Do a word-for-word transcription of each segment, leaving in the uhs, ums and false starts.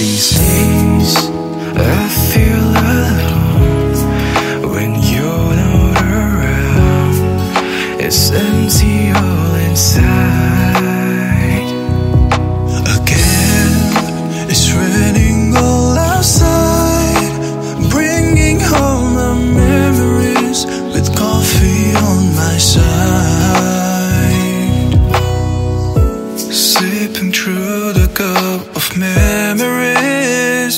these days I feel alone when you're not around. It's empty all inside. Again, it's raining all outside, bringing home my memories with coffee on my side. Sipping through the cup of memories,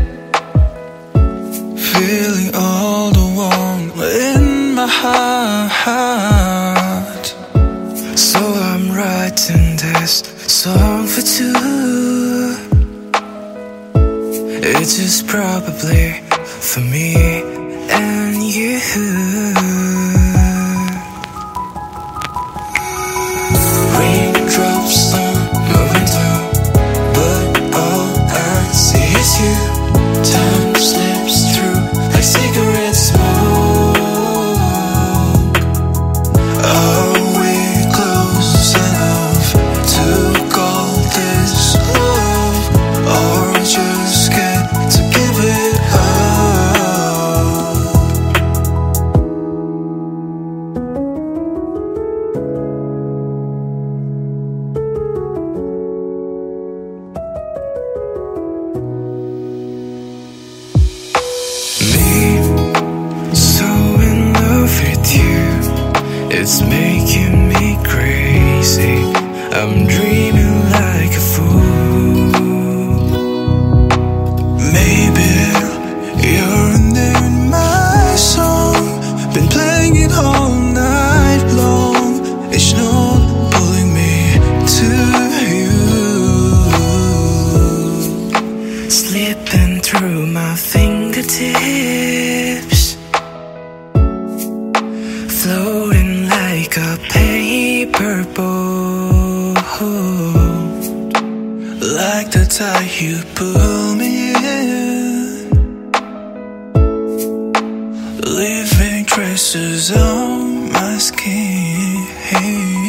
feeling all the warmth in my heart. So I'm writing this song for two. It is probably for me and you. Raindrops on my window, but all I see is you. Time slips through like cigarette smoke. Are we close enough to call this love, or just scared to give it up? Me, so in love with you, it's making me crazy. I'm dreaming like a fool. Maybe you're in my song, been playing it all night long. Each note pulling me to you, Slipping through my fingertips, floating like a paper boat. like the tide you pull me in, leaving traces on my skin.